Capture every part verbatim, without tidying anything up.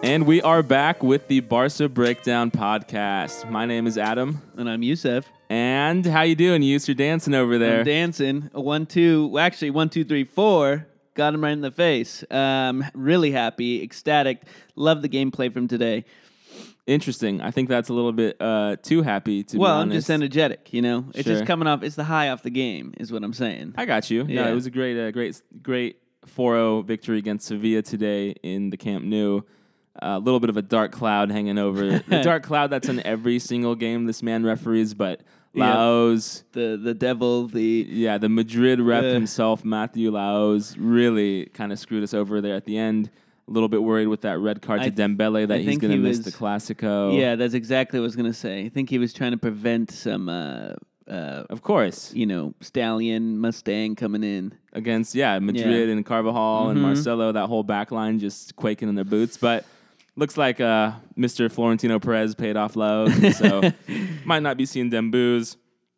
And we are back with the Barca Breakdown podcast. My name is Adam. And I'm Yusef. And how you doing, Yus? You're dancing over there. I'm dancing. A one, two, well, actually, one, two, three, four. Got him right in the face. Um, really happy, ecstatic. Love the gameplay from today. Interesting. I think that's a little bit uh, too happy, to well, be honest. I'm just energetic, you know? It's Sure. just coming off, it's the high off the game, is what I'm saying. I got you. Yeah. No, it was a great, uh, great, great four oh victory against Sevilla today in the Camp Nou. A uh, little bit of a dark cloud hanging over the dark cloud that's in every single game this man referees, but Yeah. Laos, The the devil, the... yeah, the Madrid rep Uh. himself, Matthew Laos, really kind of screwed us over there at the end. A little bit worried with that red card I to th- Dembele that I he's think going to he miss was- the Clasico. Yeah, that's exactly what I was going to say. I think he was trying to prevent some, uh, uh, Of course. you know, Stallion, Mustang coming in. Against, yeah, Madrid and Carvajal and Mhm. Marcelo, that whole back line just quaking in their boots. But looks like uh, Mister Florentino Perez paid off low, so might not be seeing Dembouz.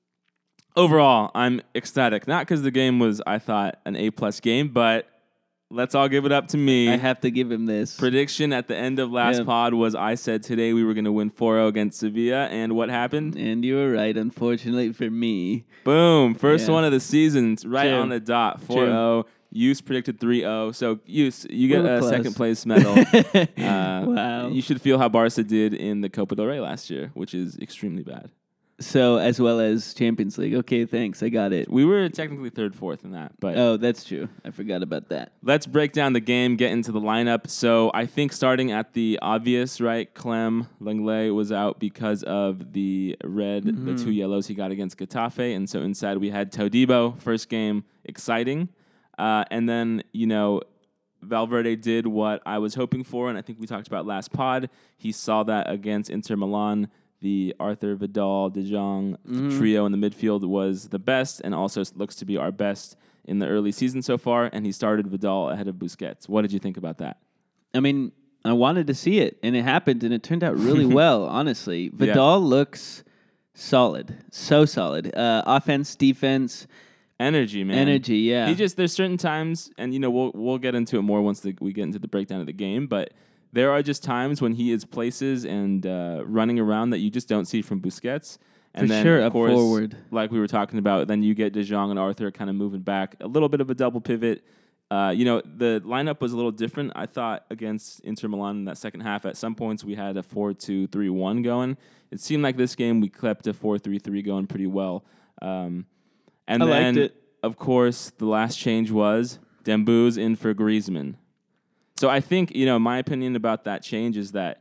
Overall, I'm ecstatic. Not because the game was, I thought, an A-plus game, but let's all give it up to me. I have to give him this. Prediction at the end of last Yep. pod was I said today we were going to win four oh against Sevilla, and what happened? And you were right, unfortunately for me. Boom. First Yeah. one of the season, right True. on the dot, four oh. Use predicted three oh. So, Use, you get We were a close. second place medal. uh, Wow. You should feel how Barca did in the Copa del Rey last year, which is extremely bad. So, as well as Champions League. Okay, thanks. I got it. We were technically third, fourth in that, but Oh, that's true. I forgot about that. let's break down the game, get into the lineup. So I think starting at the obvious, right, Clem Lenglet was out because of the red, Mm-hmm. the two yellows he got against Getafe. And so inside we had Todibo, first game, exciting. Uh, and then, you know, Valverde did what I was hoping for, and I think we talked about last pod. He saw that against Inter Milan. The Arthur Vidal, De Jong trio in the midfield was the best and also looks to be our best in the early season so far, and he started Vidal ahead of Busquets. What did you think about that? I mean, I wanted to see it, and it happened, and it turned out really well, honestly. Vidal looks solid. So solid. Uh, offense, defense, Energy, man. energy, yeah. He just, there's certain times, and, you know, we'll we'll get into it more once the, we get into the breakdown of the game, but there are just times when he is places and uh, running around that you just don't see from Busquets. And For then, sure, of up course, forward. like we were talking about, then you get De Jong and Arthur kind of moving back. A little bit of a double pivot. Uh, you know, the lineup was a little different. I thought against Inter Milan in that second half, at some points we had a four two three one going. It seemed like this game we kept a four three three going pretty well. Um, and I then, liked it. of course, the last change was Dembouz in for Griezmann. So I think, you know, my opinion about that change is that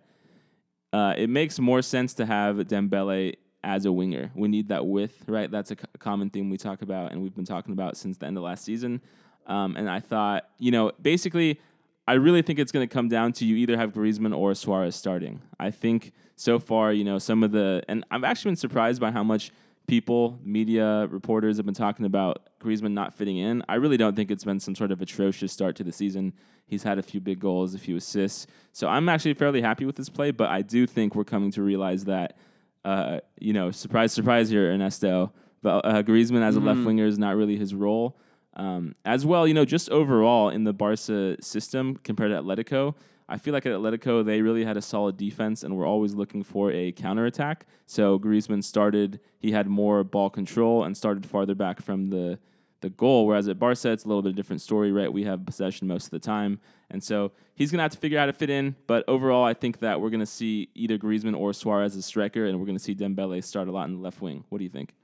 uh, it makes more sense to have Dembele as a winger. We need that width, right? That's a, c- a common theme we talk about, and we've been talking about since the end of last season. Um, and I thought, you know, basically, I really think it's going to come down to you either have Griezmann or Suarez starting. I think so far, you know, some of the, and I've actually been surprised by how much people, media, reporters have been talking about Griezmann not fitting in. I really don't think it's been some sort of atrocious start to the season. He's had a few big goals, a few assists. So I'm actually fairly happy with his play, but I do think we're coming to realize that, uh, you know, surprise, surprise here, Ernesto, but uh, Griezmann as a left winger is not really his role. Um, as well, you know, just overall in the Barca system compared to Atletico, I feel like at Atletico, they really had a solid defense and were always looking for a counterattack. So Griezmann started, he had more ball control and started farther back from the, the goal, whereas at Barca, it's a little bit of a different story, right? We have possession most of the time. And so he's going to have to figure out how to fit in. But overall, I think that we're going to see either Griezmann or Suarez as striker, and we're going to see Dembele start a lot in the left wing. What do you think?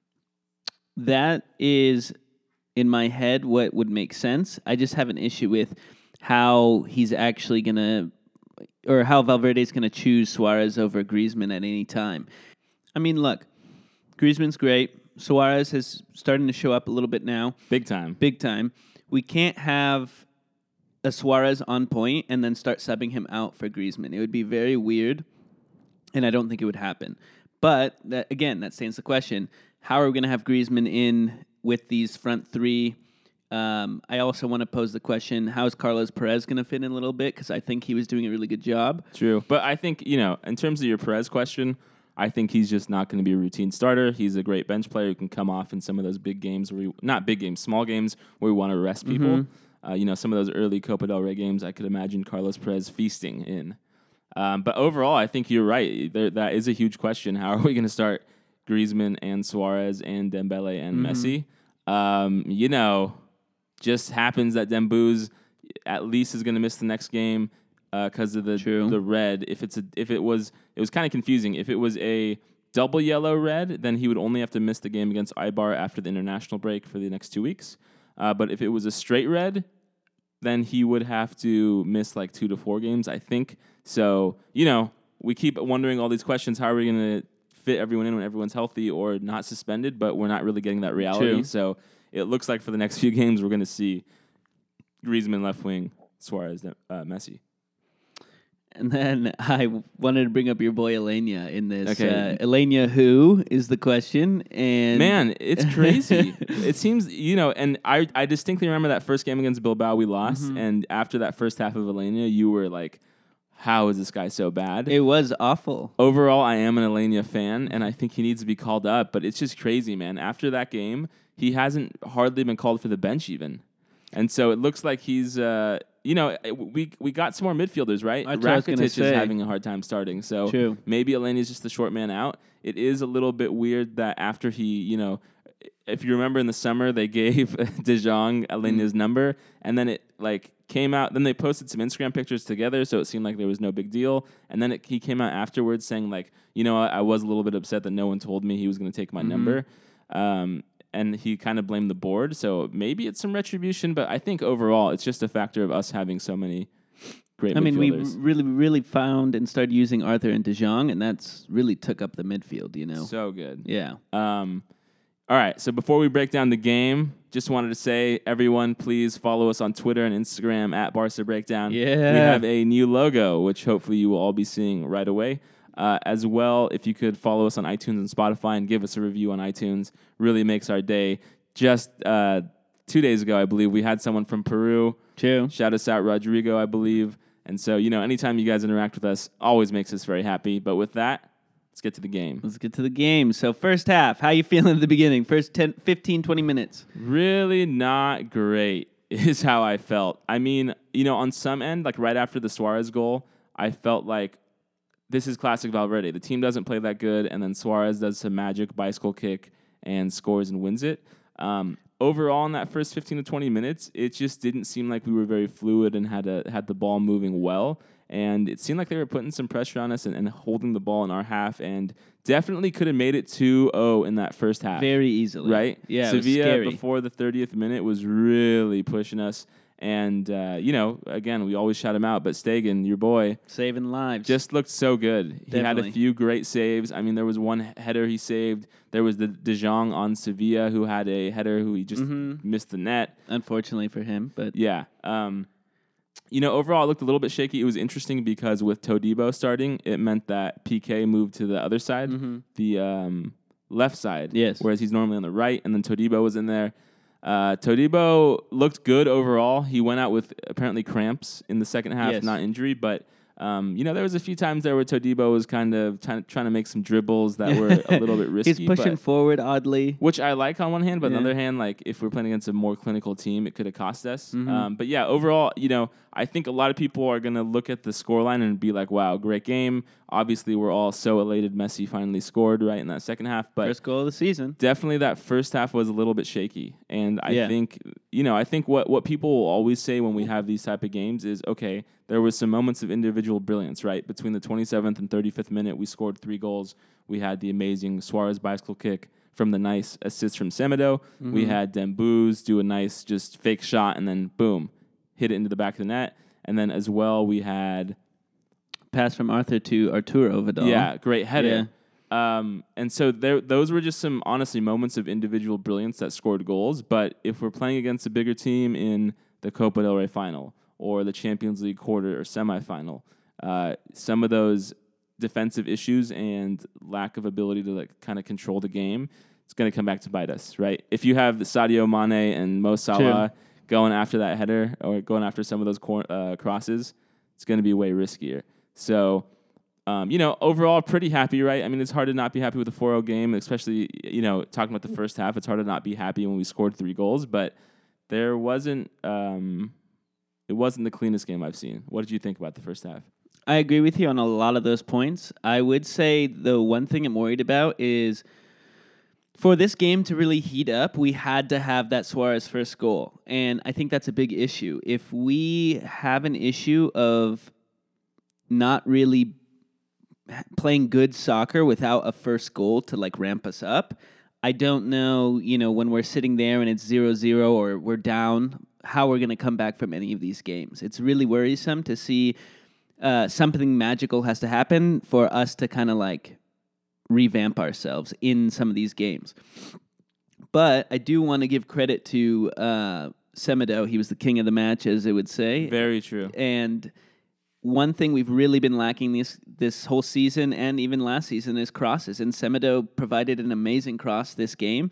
That is, in my head, what would make sense. I just have an issue with how he's actually going to, or how Valverde's going to choose Suarez over Griezmann at any time. I mean, look, Griezmann's great. Suarez is starting to show up a little bit now. Big time. Big time. We can't have a Suarez on point and then start subbing him out for Griezmann. It would be very weird, and I don't think it would happen. But, that again, that stands the question. How are we going to have Griezmann in with these front three? Um, I also want to pose the question, how is Carlos Perez going to fit in a little bit? Because I think he was doing a really good job. True. But I think, you know, in terms of your Perez question, I think he's just not going to be a routine starter. He's a great bench player who can come off in some of those big games, where we, not big games, small games where we want to rest people. Mm-hmm. Uh, you know, some of those early Copa del Rey games, I could imagine Carlos Perez feasting in. Um, but overall, I think you're right. There, that is a huge question. How are we going to start Griezmann and Suarez and Dembele and Mm-hmm. Messi? Um, you know, just happens that Dembouz at least is going to miss the next game because uh, of the True. the red. If it's a, if it was it was kind of confusing. If it was a double yellow red, then he would only have to miss the game against Eibar after the international break for the next two weeks. Uh, but if it was a straight red, then he would have to miss like two to four games, I think. So, you know, we keep wondering all these questions. How are we going to fit everyone in when everyone's healthy or not suspended? But we're not really getting that reality. True. So it looks like for the next few games, we're going to see Griezmann left wing, Suarez, uh, Messi. And then I wanted to bring up your boy Elenia in this. Okay. Uh, Elenia, who is the question? And Man, it's crazy. It seems, you know, and I, I distinctly remember that first game against Bilbao we lost. Mm-hmm. And after that first half of Elenia, you were like, how is this guy so bad? It was awful. Overall, I am an Elenia fan, and I think he needs to be called up. But it's just crazy, man. After that game, he hasn't hardly been called for the bench even. And so it looks like he's, uh, you know, we we got some more midfielders, right? That's what I was gonna Rakitic is say. having a hard time starting. So True. maybe Elenia's just the short man out. It is a little bit weird that after he, you know, if you remember in the summer, they gave De Jong Elenia's mm. number, and then it, like, came out. Then they posted some Instagram pictures together, so it seemed like there was no big deal. And then it, he came out afterwards saying, like, you know, I, I was a little bit upset that no one told me he was going to take my mm-hmm. number. Um And he kind of blamed the board. So maybe it's some retribution, but I think overall it's just a factor of us having so many great I mean, we midfielders. really, really found and started using Arthur and De Jong, and that's really took up the midfield, you know? So good. Yeah. Um, all right, so before we break down the game, just wanted to say, everyone, please follow us on Twitter and Instagram at Barca Breakdown. Yeah. We have a new logo, which hopefully you will all be seeing right away. Uh, as well, if you could follow us on iTunes and Spotify and give us a review on iTunes, really makes our day. Just uh, two days ago, I believe, we had someone from Peru. True. Shout us out, Rodrigo, I believe. And so, you know, anytime you guys interact with us, always makes us very happy. But with that, let's get to the game. Let's get to the game. So first half, how you feeling at the beginning? First ten, fifteen, twenty minutes. Really not great is how I felt. I mean, you know, on some end, like right after the Suarez goal, I felt like, this is classic Valverde. The team doesn't play that good, and then Suarez does some magic bicycle kick and scores and wins it. Um, overall, in that first fifteen to twenty minutes, it just didn't seem like we were very fluid and had a, had the ball moving well. And it seemed like they were putting some pressure on us and, and holding the ball in our half, and definitely could have made it two oh in that first half. Very easily. Right? Yeah, Sevilla, before the thirtieth minute, was really pushing us. And, uh, you know, again, we always shout him out, but Stegen, your boy, saving lives, just looked so good. He Definitely. had a few great saves. I mean, there was one header he saved. There was the De Jong on Sevilla who had a header who he just mm-hmm. missed the net. Unfortunately for him, but yeah. Um, you know, overall, it looked a little bit shaky. It was interesting because with Todibo starting, it meant that P K moved to the other side, mm-hmm. the um, left side, yes. whereas he's normally on the right, and then Todibo was in there. Uh, Todibo looked good overall. He went out with apparently cramps in the second half, yes. not injury, but um, you know, there was a few times there where Todibo was kind of trying, trying to make some dribbles that were a little bit risky. He's pushing forward oddly, which I like on one hand, but yeah. on the other hand, like if we're playing against a more clinical team, it could have cost us. Mm-hmm. Um, but yeah, overall, you know, I think a lot of people are going to look at the scoreline and be like, wow, great game. Obviously, we're all so elated Messi finally scored right in that second half. But first goal of the season. Definitely that first half was a little bit shaky. And I yeah. think, you know, I think what, what people will always say when we have these type of games is, okay, there was some moments of individual brilliance, right? Between the twenty-seventh and thirty-fifth minute, we scored three goals. We had the amazing Suarez bicycle kick from the nice assist from Semedo. Mm-hmm. We had Dembouz do a nice just fake shot and then boom, hit it into the back of the net. And then as well, we had pass from Arthur to Arturo Vidal. Yeah, great header. Yeah. Um, and so there, those were just some, honestly, moments of individual brilliance that scored goals. But if we're playing against a bigger team in the Copa del Rey final or the Champions League quarter or semifinal, uh, some of those defensive issues and lack of ability to like kind of control the game, it's going to come back to bite us, right? If you have the Sadio Mane and Mo Salah True. going after that header or going after some of those cor- uh, crosses, it's going to be way riskier. So, um, you know, overall, pretty happy, right? I mean, it's hard to not be happy with a four oh game, especially, you know, talking about the first half. It's hard to not be happy when we scored three goals, but there wasn't, um, it wasn't the cleanest game I've seen. What did you think about the first half? I agree with you on a lot of those points. I would say the one thing I'm worried about is for this game to really heat up, we had to have that Suarez first goal. And I think that's a big issue. If we have an issue of not really playing good soccer without a first goal to like ramp us up, I don't know, you know, when we're sitting there and it's zero zero or we're down, how we're going to come back from any of these games. It's really worrisome to see uh, something magical has to happen for us to kind of like revamp ourselves in some of these games. But I do want to give credit to uh, Semedo. He was the king of the match, as they would say. Very true. And one thing we've really been lacking this this whole season and even last season is crosses. And Semedo provided an amazing cross this game.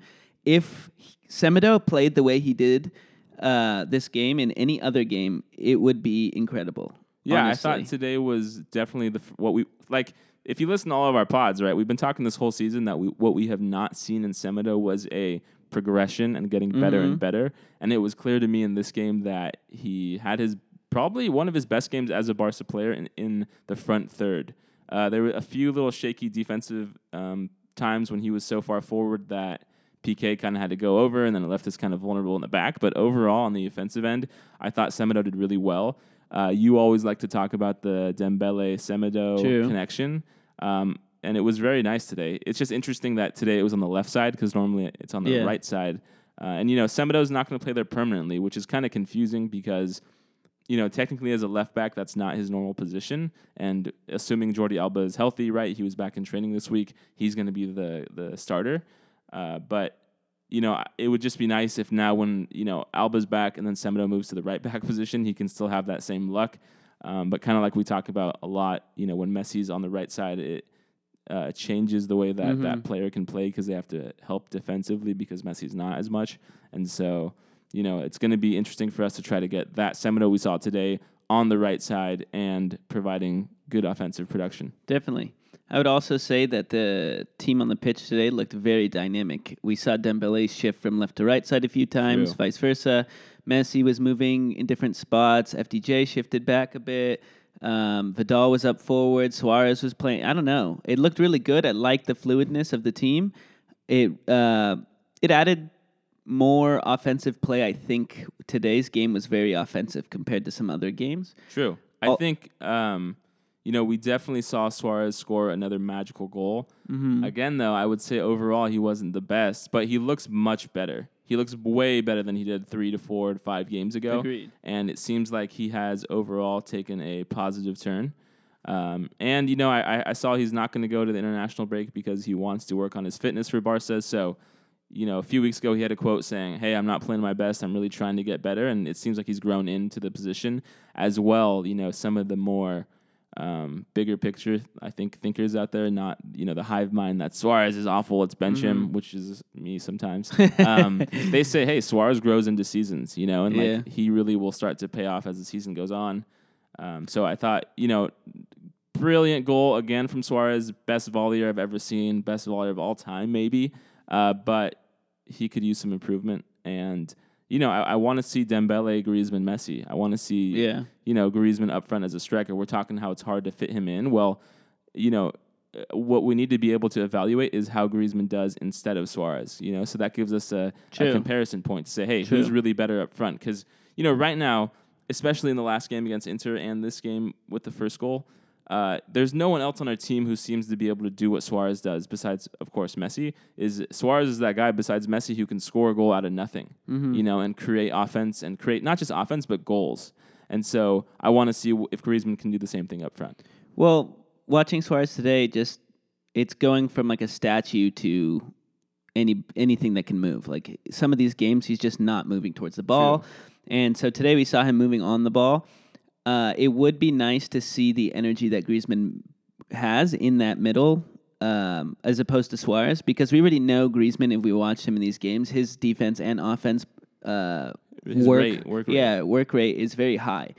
If Semedo played the way he did uh, this game in any other game, it would be incredible. Yeah, honestly. I thought today was definitely the what we like. If you listen to all of our pods, right, we've been talking this whole season that we what we have not seen in Semedo was a progression and getting better Mm-hmm. and better. And it was clear to me in this game that he had his probably one of his best games as a Barca player in, in the front third. Uh, there were a few little shaky defensive um, times when he was so far forward that P K kind of had to go over, and then it left us kind of vulnerable in the back. But overall, on the offensive end, I thought Semedo did really well. Uh, you always like to talk about the Dembele-Semedo True. connection, um, and it was very nice today. It's just interesting that today it was on the left side because normally it's on the Yeah. right side. Uh, and, you know, Semedo's not going to play there permanently, which is kind of confusing because, you know, technically as a left back, that's not his normal position. And assuming Jordi Alba is healthy, right, he was back in training this week, he's going to be the, the starter. Uh, but you know, it would just be nice if now when, you know, Alba's back and then Semedo moves to the right back position, he can still have that same luck. Um, but kind of like we talk about a lot, you know, when Messi's on the right side, it uh, changes the way that Mm-hmm. that player can play because they have to help defensively because Messi's not as much. And so, you know, it's going to be interesting for us to try to get that Semedo we saw today on the right side and providing good offensive production. Definitely. I would also say that the team on the pitch today looked very dynamic. We saw Dembele shift from left to right side a few times, True. vice versa. Messi was moving in different spots. F D J shifted back a bit. Um, Vidal was up forward. Suarez was playing. I don't know. It looked really good. I liked the fluidness of the team. It uh, it added more offensive play. I think today's game was very offensive compared to some other games. True. I Oh. think, um, you know, we definitely saw Suarez score another magical goal. Mm-hmm. Again, though, I would say overall he wasn't the best, but he looks much better. He looks way better than he did three to four to five games ago. Agreed. And it seems like he has overall taken a positive turn. Um, and, you know, I, I saw he's not going to go to the international break because he wants to work on his fitness for Barca. So, you know, a few weeks ago he had a quote saying, hey, I'm not playing my best. I'm really trying to get better. And it seems like he's grown into the position as well. You know, some of the more um, bigger picture, I think, thinkers out there, not, you know, the hive mind that Suarez is awful, let's bench Mm-hmm. him, which is me sometimes. um, they say, hey, Suarez grows into seasons, you know, and Yeah. like he really will start to pay off as the season goes on. Um, so I thought, you know, brilliant goal again from Suarez, best volleyer I've ever seen, best volleyer of all time, maybe. Uh, but he could use some improvement. And, you know, I, I want to see Dembele, Griezmann, Messi. I want to see, Yeah. you know, Griezmann up front as a striker. We're talking how it's hard to fit him in. Well, you know, uh, what we need to be able to evaluate is how Griezmann does instead of Suarez, you know? So that gives us a, a True. comparison point to say, hey, True. who's really better up front? Because, you know, right now, especially in the last game against Inter and this game with the first goal, Uh, there's no one else on our team who seems to be able to do what Suarez does besides, of course, Messi. Is Suarez is that guy besides Messi who can score a goal out of nothing, Mm-hmm. you know, and create offense and create not just offense but goals. And so I want to see w- if Griezmann can do the same thing up front. Well, watching Suarez today, just it's going from like a statue to any anything that can move. Like some of these games, he's just not moving towards the ball, True. and so today we saw him moving on the ball. Uh, it would be nice to see the energy that Griezmann has in that middle, um, as opposed to Suarez, because we already know Griezmann. If we watch him in these games, his defense and offense uh, His work, rate, work rate. yeah, work rate is very high.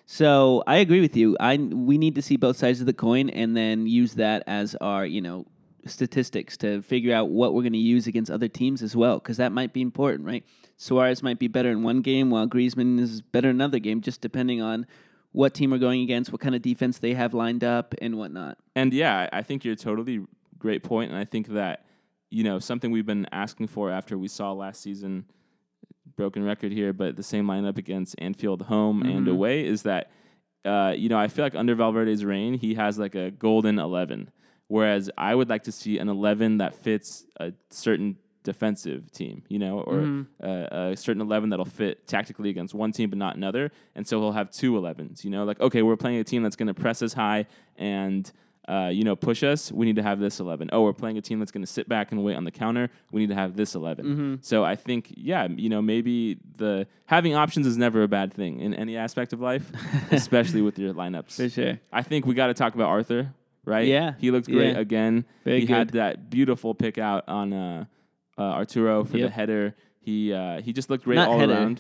So I agree with you. I we need to see both sides of the coin and then use that as our you know statistics to figure out what we're going to use against other teams as well, because that might be important, right? Suarez might be better in one game while Griezmann is better in another game, just depending on what team we're going against, what kind of defense they have lined up, and whatnot. And yeah, I think you're totally great point, and I think that, you know, something we've been asking for after we saw last season, broken record here, but the same lineup against Anfield home mm-hmm. and away is that, uh, you know, I feel like under Valverde's reign, he has like a golden eleven, whereas I would like to see an eleven that fits a certain defensive team, you know, or mm-hmm. uh, a certain eleven that'll fit tactically against one team but not another. And so he'll have two elevens, you know, like, okay, we're playing a team that's going to press us high and, uh, you know, push us. We need to have this eleven. Oh, we're playing a team that's going to sit back and wait on the counter. We need to have this eleven. Mm-hmm. So I think, yeah, you know, maybe the having options is never a bad thing in any aspect of life, especially with your lineups. For sure. I think we got to talk about Arthur, right? Yeah. He looked great yeah. again. Very he good. had that beautiful pick out on uh, uh, Arturo for yep. the header. He uh, he just looked great Not all header. around.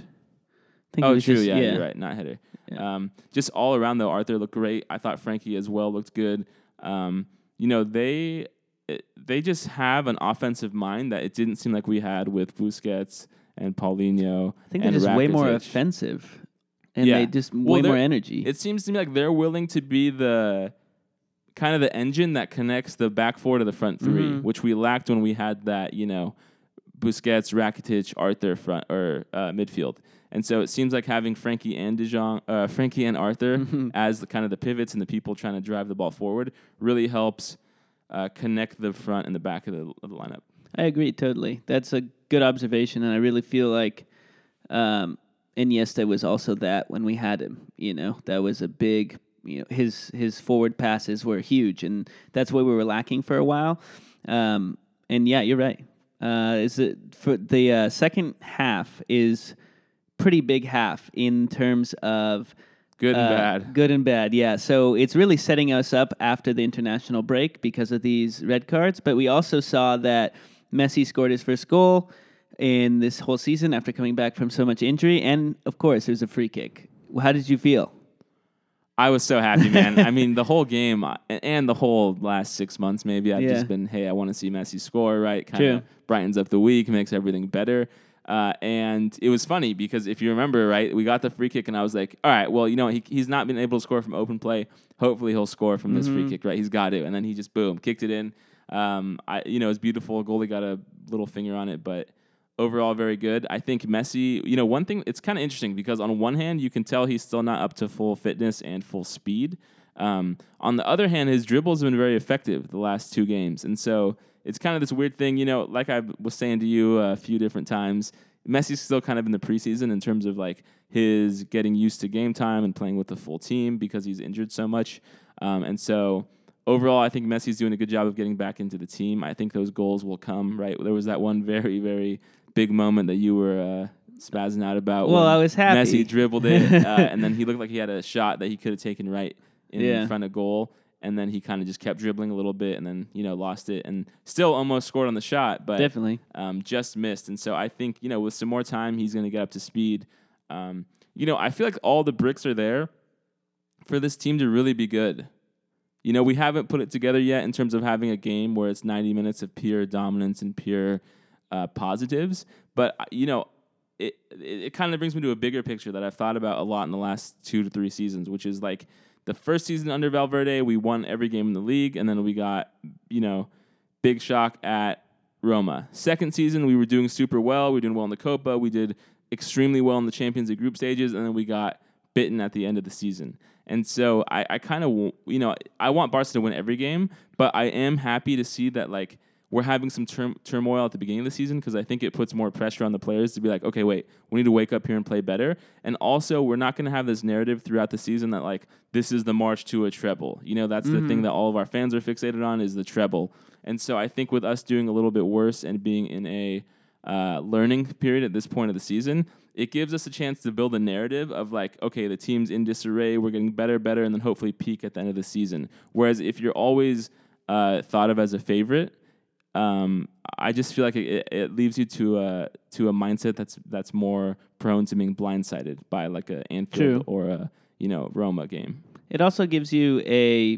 I think oh, was true. Just, yeah, yeah, you're right. Not header. Yeah. Um, just all around, though, Arthur looked great. I thought Frankie as well looked good. Um, you know, they it, they just have an offensive mind that it didn't seem like we had with Busquets and Paulinho. I think they're and just way more Rakitic. offensive. And Yeah. they just Well, way more they're- energy. It seems to me like they're willing to be the kind of the engine that connects the back four to the front three, Mhm. which we lacked when we had that, you know, Busquets, Rakitic, Arthur front or uh, midfield. And so it seems like having Frankie and De Jong, uh, Frankie and Arthur Mhm. as the kind of the pivots and the people trying to drive the ball forward really helps uh, connect the front and the back of the, of the lineup. I agree totally. That's a good observation, and I really feel like um, Iniesta was also that when we had him. You know, that was a big. You know, his his forward passes were huge, and that's what we were lacking for a while. Um, and yeah, you're right. Uh, is it for the uh, second half is pretty big half in terms of Good and uh, bad. Good and bad, yeah. So it's really setting us up after the international break because of these red cards. But we also saw that Messi scored his first goal in this whole season after coming back from so much injury. And, of course, there's a free kick. How did you feel? I was so happy, man. I mean, the whole game uh, and the whole last six months, maybe I've Yeah. just been, hey, I want to see Messi score, right? Kind True. of brightens up the week, makes everything better. Uh, and it was funny because if you remember, right, we got the free kick, and I was like, all right, well, you know, he, he's not been able to score from open play. Hopefully, he'll score from this Mm-hmm. free kick, right? He's got to, and then he just boom kicked it in. Um, I, you know, it was beautiful. Goalie got a little finger on it, but overall, very good. I think Messi, you know, one thing, it's kind of interesting because on one hand, you can tell he's still not up to full fitness and full speed. Um, on the other hand, his dribbles have been very effective the last two games. And so it's kind of this weird thing, you know, like I was saying to you a few different times, Messi's still kind of in the preseason in terms of like his getting used to game time and playing with the full team because he's injured so much. Um, and so overall, I think Messi's doing a good job of getting back into the team. I think those goals will come, right? There was that one very, very big moment that you were uh, spazzing out about. Well, when I was happy. Messi dribbled it, uh, and then he looked like he had a shot that he could have taken right in Yeah. front of goal, and then he kind of just kept dribbling a little bit, and then you know lost it, and still almost scored on the shot, but Definitely. um, just missed. And so I think you know with some more time, he's going to get up to speed. Um, you know, I feel like all the bricks are there for this team to really be good. You know, we haven't put it together yet in terms of having a game where it's ninety minutes of pure dominance and pure uh, positives. But, uh, you know, it, it, it kind of brings me to a bigger picture that I've thought about a lot in the last two to three seasons, which is like the first season under Valverde, we won every game in the league, and then we got, you know, big shock at Roma. Second season, we were doing super well. We were doing well in the Copa. We did extremely well in the Champions League group stages, and then we got bitten at the end of the season. And so I, I kind of, you know, I want Barca to win every game, but I am happy to see that, like, we're having some tur- turmoil at the beginning of the season because I think it puts more pressure on the players to be like, okay, wait, we need to wake up here and play better. And also, we're not going to have this narrative throughout the season that, like, this is the march to a treble. You know, that's Mm-hmm. the thing that all of our fans are fixated on is the treble. And so I think with us doing a little bit worse and being in a uh, learning period at this point of the season, it gives us a chance to build a narrative of like, okay, the team's in disarray, we're getting better, better, and then hopefully peak at the end of the season. Whereas if you're always uh, thought of as a favorite, um, I just feel like it, it leaves you to a to a mindset that's that's more prone to being blindsided by like a Anfield True. or a you know Roma game. It also gives you a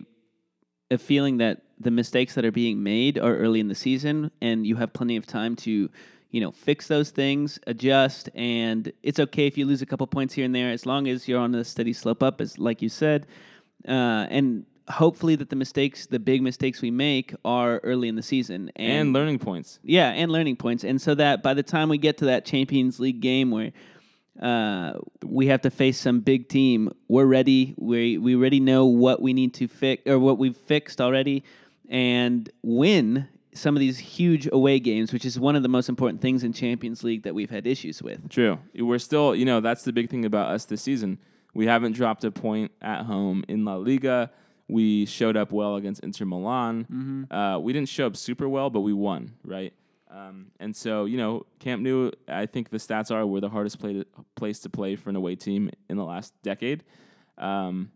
a feeling that the mistakes that are being made are early in the season, and you have plenty of time to, you you know, fix those things, adjust, and it's okay if you lose a couple points here and there, as long as you're on a steady slope up, as like you said, uh, and hopefully that the mistakes, the big mistakes we make, are early in the season and, and learning points. Yeah, and learning points, and so that by the time we get to that Champions League game where uh, we have to face some big team, we're ready. We we already know what we need to fix or what we've fixed already, and win some of these huge away games, which is one of the most important things in Champions League that we've had issues with. True. We're still, you know, that's the big thing about us this season. We haven't dropped a point at home in La Liga. We showed up well against Inter Milan. Mm-hmm. Uh, we didn't show up super well, but we won, right? Um, and so, you know, Camp Nou, I think the stats are we're the hardest play to, place to play for an away team in the last decade. Um,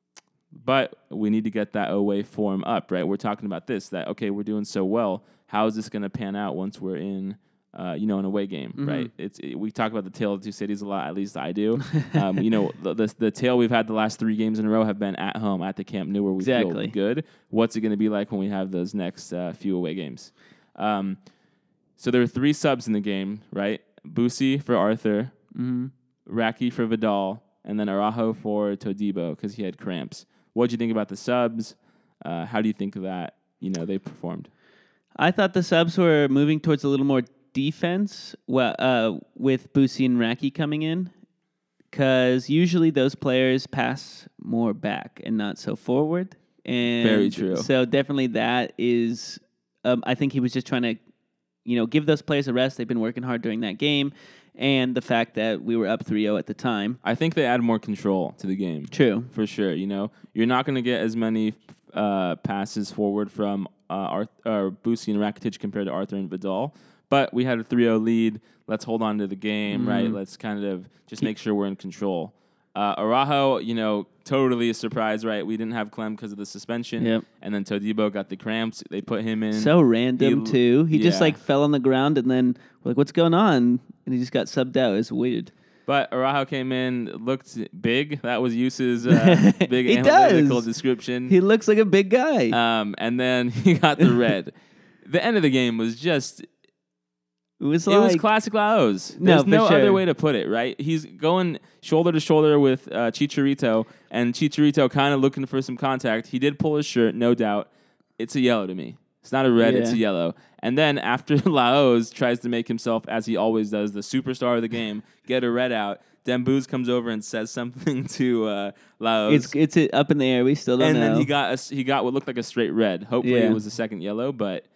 but we need to get that away form up, right? We're talking about this, that, okay, we're doing so well. How is this going to pan out once we're in, uh, you know, an away game, mm-hmm. right? It's it, we talk about the tale of two cities a lot, at least I do. um, you know, the, the the tale we've had the last three games in a row have been at home, at the Camp Nou, where we exactly. feel good. What's it going to be like when we have those next uh, few away games? Um, so there were three subs in the game, right? Busi for Arthur, mm-hmm. Raki for Vidal, and then Araujo for Todibo because he had cramps. What did you think about the subs? Uh, how do you think that, you know, they performed? I thought the subs were moving towards a little more defense well, uh, with Busi and Raki coming in, because usually those players pass more back and not so forward. And very true. So definitely that is, um, I think he was just trying to, you know, give those players a rest. They've been working hard during that game. And the fact that we were up three oh at the time. I think they add more control to the game. True. For sure. You know, you're not going to get as many uh, passes forward from uh, Arth- uh, Busi and Rakitic compared to Arthur and Vidal. But we had a three oh lead. Let's hold on to the game, mm. right? Let's kind of just make sure we're in control. Uh, Araujo, you know, totally a surprise, right? We didn't have Clem because of the suspension. Yep. And then Todibo got the cramps. They put him in. So random, he, too. He yeah. just, like, fell on the ground and then, like, what's going on? And he just got subbed out. It's weird. But Araujo came in, looked big. That was Yusa's uh, big he analytical does. description. He looks like a big guy. Um, and then he got the red. The end of the game was just... It was, it like, was classic Laos. No, There's no sure. other way to put it, right? He's going shoulder to shoulder with uh, Chicharito, and Chicharito kind of looking for some contact. He did pull his shirt, no doubt. It's a yellow to me. It's not a red, yeah. It's a yellow. And then after Laos tries to make himself, as he always does, the superstar of the game, get a red out, Dembouz comes over and says something to uh, Laos. It's it's up in the air. We still don't and know. And then he got a, he got what looked like a straight red. Hopefully yeah. it was the second yellow, but...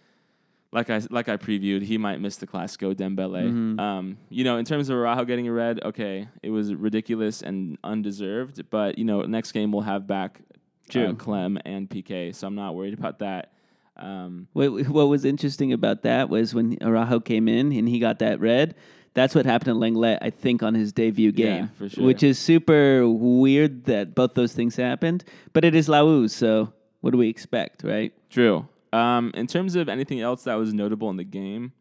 Like I like I previewed, he might miss the Clasico Dembele. Mm-hmm. Um, you know, in terms of Araujo getting a red, okay, it was ridiculous and undeserved. But you know, next game we'll have back uh, Clem and P K, so I'm not worried about that. Um, what what was interesting about that was when Araujo came in and he got that red. That's what happened to Lenglet, I think, on his debut game, yeah, for sure. Which is super weird that both those things happened. But it is Laouz, so what do we expect, right? True. Um, in terms of anything else that was notable in the game,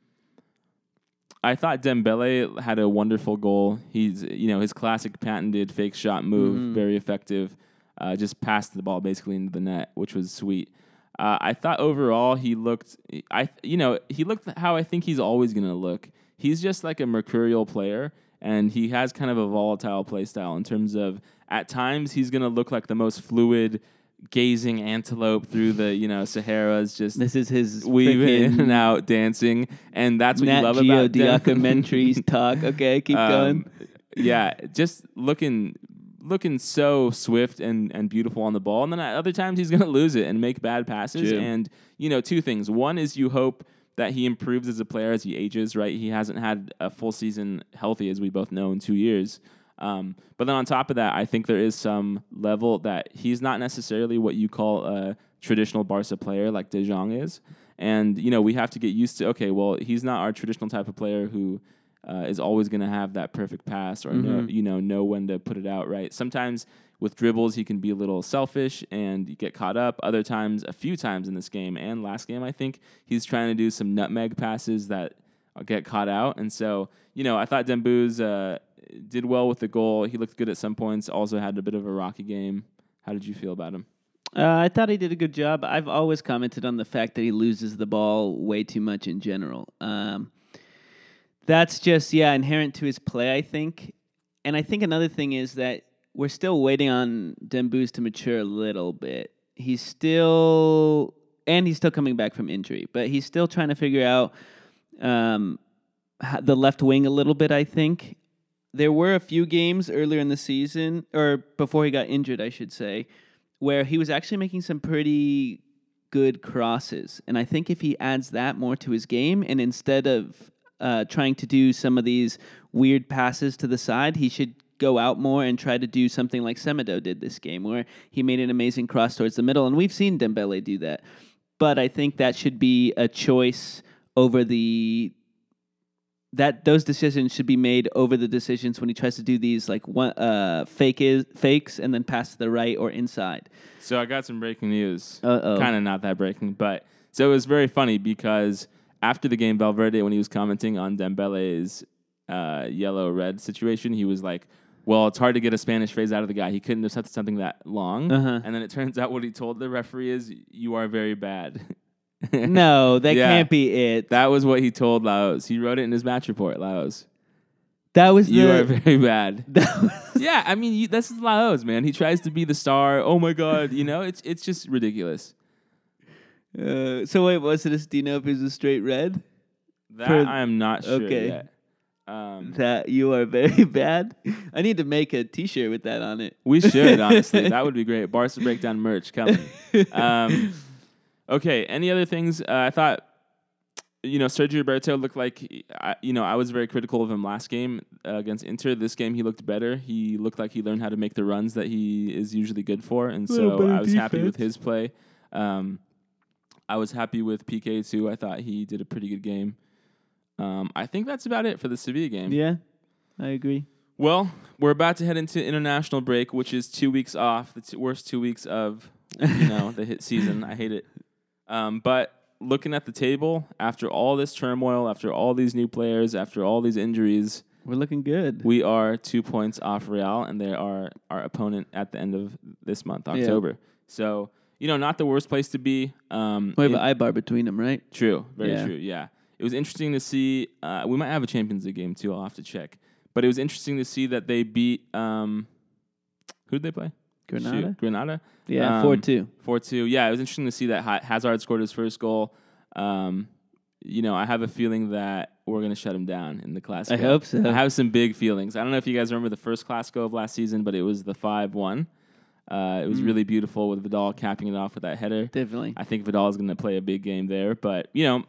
I thought Dembele had a wonderful goal. He's, you know, his classic patented fake shot move, mm-hmm. very effective. Uh, just passed the ball basically into the net, which was sweet. Uh, I thought overall he looked, I, you know, he looked how I think he's always going to look. He's just like a mercurial player, and he has kind of a volatile play style in terms of at times he's going to look like the most fluid, gazing antelope through the, you know, Saharas, just this is his weaving in and out, dancing, and that's what Nat you love Geo about them. documentaries talk. Okay, keep um, going. Yeah, just looking, looking so swift and, and beautiful on the ball, and then at other times he's gonna lose it and make bad passes. True. And you know, two things. One is you hope that he improves as a player as he ages. Right, he hasn't had a full season healthy, as we both know, in two years. Um, but then on top of that, I think there is some level that he's not necessarily what you call a traditional Barca player like De Jong is. And, you know, we have to get used to, okay, well, he's not our traditional type of player who uh, is always going to have that perfect pass or, mm-hmm. know, you know, know when to put it out, right? Sometimes with dribbles, he can be a little selfish and get caught up. Other times, a few times in this game and last game, I think, he's trying to do some nutmeg passes that get caught out. And so, you know, I thought Dembouz uh, did well with the goal. He looked good at some points, also had a bit of a rocky game. How did you feel about him? Uh, I thought he did a good job. I've always commented on the fact that he loses the ball way too much in general. Um, That's just, yeah, inherent to his play, I think. And I think another thing is that we're still waiting on Dembouz to mature a little bit. He's still, and he's still coming back from injury, but he's still trying to figure out um, the left wing a little bit, I think. There were a few games earlier in the season, or before he got injured, I should say, where he was actually making some pretty good crosses. And I think if he adds that more to his game, and instead of uh, trying to do some of these weird passes to the side, he should go out more and try to do something like Semedo did this game, where he made an amazing cross towards the middle. And we've seen Dembele do that. But I think that should be a choice over the... that those decisions should be made over the decisions when he tries to do these like one uh fake is, fakes and then pass to the right or inside. So I got some breaking news. Uh-oh. Kind of not that breaking, but so it was very funny because after the game, Valverde, when he was commenting on Dembele's uh, yellow-red situation, he was like, well, it's hard to get a Spanish phrase out of the guy. He couldn't have said something that long. Uh-huh. And then it turns out what he told the referee is, you are very bad. No, that Yeah. can't be it. That was what he told Laos. He wrote it in his match report, Laos. That was You the, are very bad. That was, Yeah, I mean, you, this is Laos, man. He tries to be the star. Oh, my God. You know, it's it's just ridiculous. uh, so wait, was it? A, do you know if it was a straight red? That For- I am not sure okay. yet. Um, That you are very bad. I need to make a T-shirt with that on it. we should, honestly. That would be great. Barca Breakdown merch coming. Um, okay, any other things? Uh, I thought, you know, Sergio Roberto looked like, I- you know, I was very critical of him last game uh, against Inter. This game, he looked better. He looked like he learned how to make the runs that he is usually good for, and Little so better I was happy with defense. his play. Um, I was happy with P K too. I thought he did a pretty good game. Um, I think that's about it for the Sevilla game. Yeah, I agree. Well, we're about to head into international break, which is two weeks off, the t- worst two weeks of you know the hit season. I hate it. Um, but looking at the table, after all this turmoil, after all these new players, after all these injuries, We're looking good. we are two points off Real, and they are our opponent at the end of this month, October. So, you know, not the worst place to be. Um, We have in- an eye bar between them, right? True. Very Yeah. true. Yeah. It was interesting to see. Uh, we might have a Champions League game too. I'll have to check. But it was interesting to see that they beat. Um, who did they play? Granada. Shoot, Granada. Yeah, Um, four two. four two. Yeah, it was interesting to see that Ha- Hazard scored his first goal. Um, you know, I have a feeling that we're going to shut him down in the Clasico. I hope so. I have some big feelings. I don't know if you guys remember the first Clasico of last season, but it was the five one. Uh, it was Mm. really beautiful with Vidal capping it off with that header. Definitely. I think Vidal is going to play a big game there. But, you know,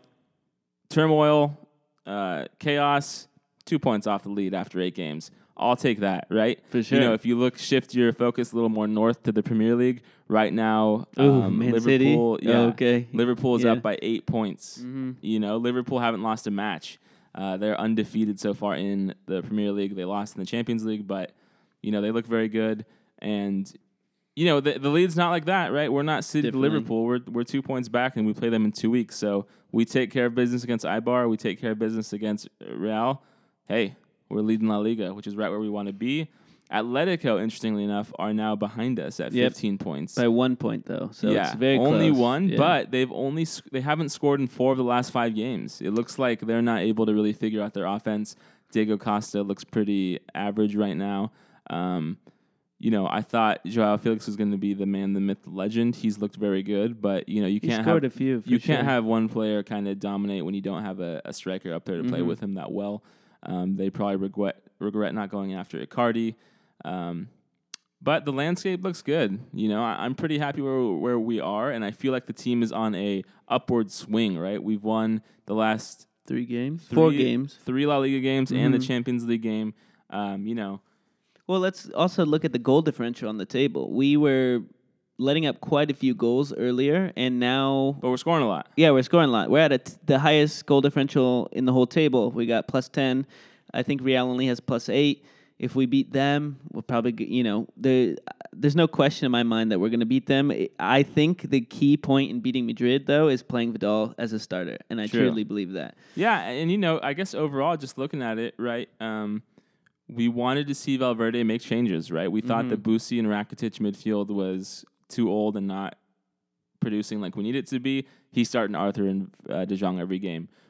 turmoil, uh, chaos, two points off the lead after eight games. I'll take that, right? For sure. You know, if you look, shift your focus a little more north to the Premier League, right now, Ooh, um, Man Liverpool, City. yeah, Oh, okay. Liverpool is Yeah. up by eight points. Mhm. You know, Liverpool haven't lost a match. Uh, they're undefeated so far in the Premier League. They lost in the Champions League, but, you know, they look very good. And, you know, the, the lead's not like that, right? We're not City to Definitely. Liverpool. We're, we're two points back, and we play them in two weeks. So we take care of business against Eibar. We take care of business against Real. Hey, we're leading La Liga, which is right where we want to be. Atletico, interestingly enough, are now behind us at Yep. fifteen points. By one point though, so yeah, it's very only close. one, Yeah. but they've only sc- they haven't scored in four of the last five games. It looks like they're not able to really figure out their offense. Diego Costa looks pretty average right now. Um, you know, I thought Joao Felix was going to be the man, the myth, the legend. He's looked very good, but you know, you he can't scored have a few. For you sure. can't have one player kind of dominate when you don't have a, a striker up there to play Mhm. with him that well. Um, they probably regret regret not going after Icardi. Um, but the landscape looks good. You know, I, I'm pretty happy where where we are, and I feel like the team is on a upward swing. Right, we've won the last three games, three, four games. three La Liga games, and the Mhm. Champions League game. Um, you know, Well, let's also look at the goal differential on the table. We were letting up quite a few goals earlier, and now, but we're scoring a lot. yeah, we're scoring a lot. We're at a t- the highest goal differential in the whole table. We got plus ten. I think Real only has plus eight. If we beat them, we'll probably, g- you know, there, there's no question in my mind that we're going to beat them. I- I think the key point in beating Madrid, though, is playing Vidal as a starter, and I True. truly believe that. Yeah, and you know, I guess overall, just looking at it, right, um, we wanted to see Valverde make changes, right? We thought Mhm. the Busi and Rakitic midfield was too old and not producing like we need it to be. He's starting Arthur and uh, De Jong every game.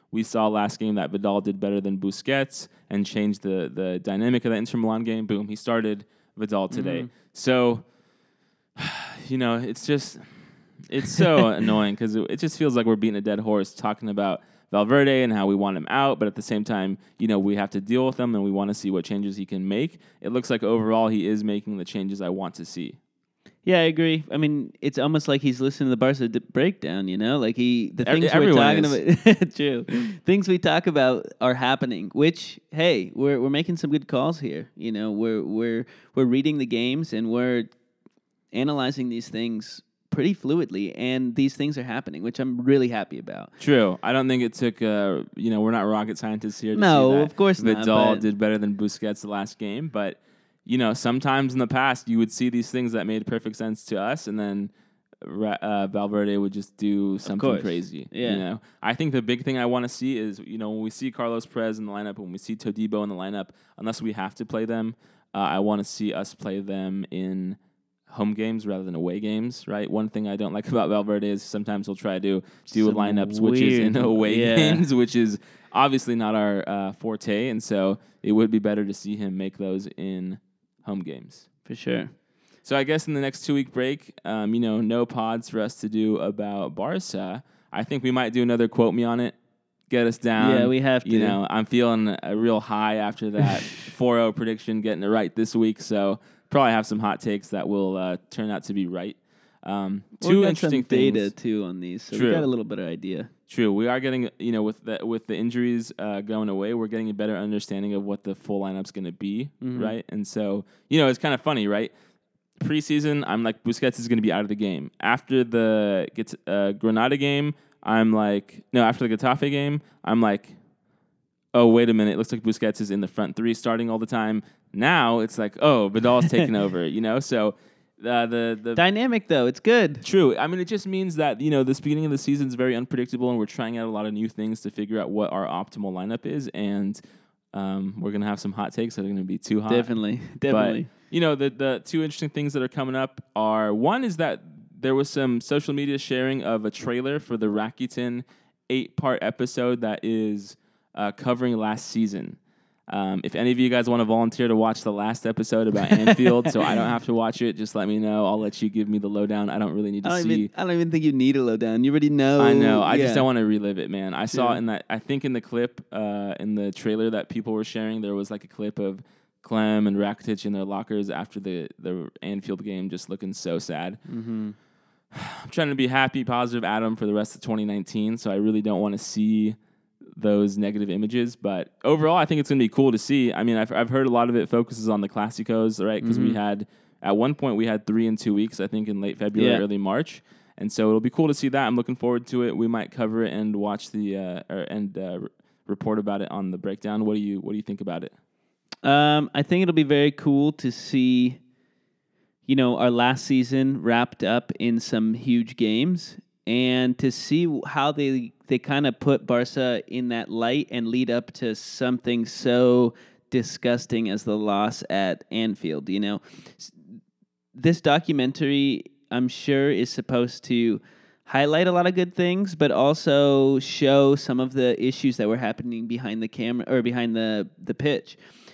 we saw last game that Vidal did better than Busquets and changed the the dynamic of that Inter Milan game. Boom, he started Vidal today. Mm-hmm. So, you know, it's just it's so annoying because it, it just feels like we're beating a dead horse talking about Valverde and how we want him out, but at the same time, you know, we have to deal with him and we want to see what changes he can make. It looks like overall he is making the changes I want to see. Yeah, I agree. I mean, it's almost like he's listening to the Barca d- breakdown, you know? Like he the Every- things we're everyone talking is. about true. Things we talk about are happening, which hey, we're we're making some good calls here. You know, we're we're we're reading the games and we're analyzing these things pretty fluidly, and these things are happening, which I'm really happy about. True. I don't think it took, uh, you know, we're not rocket scientists here to No, see that of course not, Vidal but- did better than Busquets the last game, but, you know, sometimes in the past you would see these things that made perfect sense to us, and then uh, Valverde would just do something course. crazy. Yeah. You know, I think the big thing I want to see is, you know, when we see Carlos Perez in the lineup, when we see Todibo in the lineup, unless we have to play them, uh, I want to see us play them in home games rather than away games, right? One thing I don't like about Valverde is sometimes he'll try to do Some lineup switches in weird- away yeah. games, which is obviously not our uh, forte, and so it would be better to see him make those in home games. For sure. So I guess in the next two-week break, um, you know, no pods for us to do about Barca. I think we might do another quote me on it, get us down. Yeah, we have You to. know, I'm feeling a real high after that four oh prediction, getting it right this week, so probably have some hot takes that will uh, turn out to be right. Um, Well, two we got interesting some data things. too on these, so True. we got a little better idea. True, we are getting, you know, with the with the injuries uh, going away, we're getting a better understanding of what the full lineup's going to be, Mhm. right? And so, you know, it's kind of funny, right? Preseason, I'm like, Busquets is going to be out of the game. After the Get- uh, Granada game, I'm like, no, after the Getafe game, I'm like, oh, wait a minute, it looks like Busquets is in the front three starting all the time. Now it's like, oh, Vidal's taking over, you know? So uh, the the Dynamic though, it's good. True. I mean, it just means that, you know, this beginning of the season is very unpredictable and we're trying out a lot of new things to figure out what our optimal lineup is. And um, we're going to have some hot takes that are going to be too hot. Definitely, definitely. But, you know, the, the two interesting things that are coming up are, one is that there was some social media sharing of a trailer for the Rakuten eight-part episode that is uh, covering last season. Um, if any of you guys want to volunteer to watch the last episode about Anfield, so I don't have to watch it, just let me know. I'll let you give me the lowdown. I don't really need to I don't see. even. I don't even think you need a lowdown. You already know. I know. I yeah. just don't want to relive it, man. I saw Sure. in that. I think in the clip, uh, in the trailer that people were sharing, there was like a clip of Clem and Rakitic in their lockers after the the Anfield game, just looking so sad. Mm-hmm. I'm trying to be happy, positive Adam for the rest of twenty nineteen, so I really don't want to see those negative images. But overall, I think it's going to be cool to see. I mean, I've, I've heard a lot of it focuses on the Clásicos, right? Because Mhm. we had, at one point, we had three in two weeks, I think in late February, Yeah. early March. And so it'll be cool to see that. I'm looking forward to it. We might cover it and watch the, uh, or, and uh, r- report about it on the breakdown. What do you, what do you think about it? Um, I think it'll be very cool to see, you know, our last season wrapped up in some huge games, and to see how they they kind of put Barca in that light and lead up to something so disgusting as the loss at Anfield. You know, S- this documentary, I'm sure, is supposed to highlight a lot of good things, but also show some of the issues that were happening behind the camera or behind the the pitch.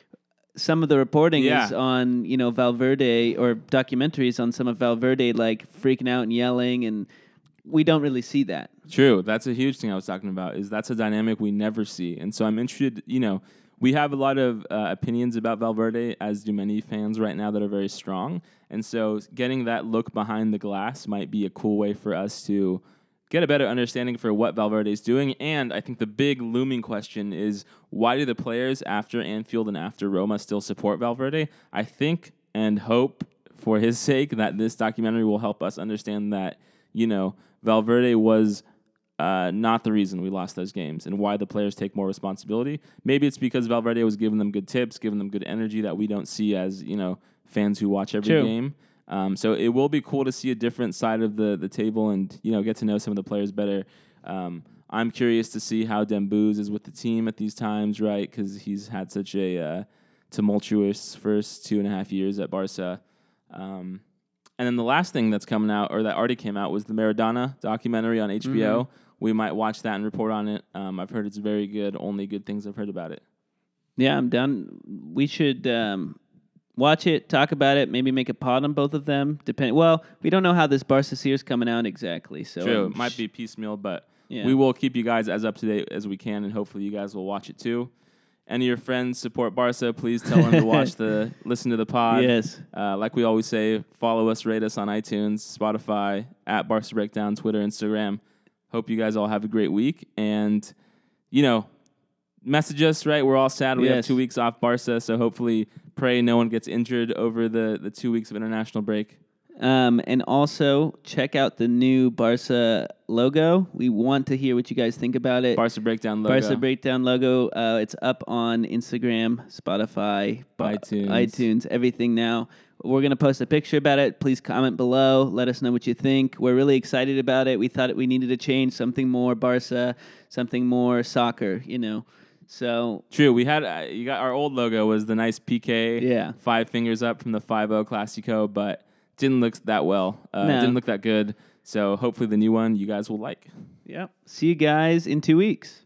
Some of the reporting Yeah. is on, you know, Valverde, or documentaries on some of Valverde like freaking out and yelling, and we don't really see that. True. That's a huge thing I was talking about, is that's a dynamic we never see. And so I'm interested, you know, we have a lot of uh, opinions about Valverde, as do many fans right now that are very strong. And so getting that look behind the glass might be a cool way for us to get a better understanding for what Valverde is doing. And I think the big looming question is, why do the players after Anfield and after Roma still support Valverde? I think and hope for his sake that this documentary will help us understand that, you know, Valverde was uh, not the reason we lost those games, and why the players take more responsibility. Maybe it's because Valverde was giving them good tips, giving them good energy that we don't see as, you know, fans who watch every True. game. Um, so it will be cool to see a different side of the the table and, you know, get to know some of the players better. Um, I'm curious to see how Dembouz is with the team at these times, right? Because he's had such a uh, tumultuous first two and a half years at Barca. Um, And then the last thing that's coming out, or that already came out, was the Maradona documentary on H B O. Mm-hmm. We might watch that and report on it. Um, I've heard it's very good. Only good things I've heard about it. Yeah, I'm down. We should um, watch it, talk about it, maybe make a pod on both of them. Depend. Well, we don't know how this Barca Sears coming out exactly. So True. um, It might be piecemeal, but yeah. we will keep you guys as up to date as we can, and hopefully you guys will watch it too. Any of your friends support Barca, please tell them to watch the, listen to the pod. Yes. Uh, like we always say, follow us, rate us on iTunes, Spotify, at Barca Breakdown, Twitter, Instagram. Hope you guys all have a great week. And, you know, message us, right? We're all sad. We yes. have two weeks off Barca, so hopefully pray no one gets injured over the, the two weeks of international break. Um, and also, check out the new Barca logo. We want to hear what you guys think about it. Barca Breakdown logo. Barca Breakdown logo. Uh, it's up on Instagram, Spotify, iTunes. iTunes, everything now. We're going to post a picture about it. Please comment below. Let us know what you think. We're really excited about it. We thought we needed to change something more Barca, something more soccer, you know. So True. We had, uh, you got our old logo was the nice P K, yeah. five fingers up from the five oh Classico, but didn't look that well. Uh, no. Didn't look that good. So hopefully the new one you guys will like. Yep. See you guys in two weeks.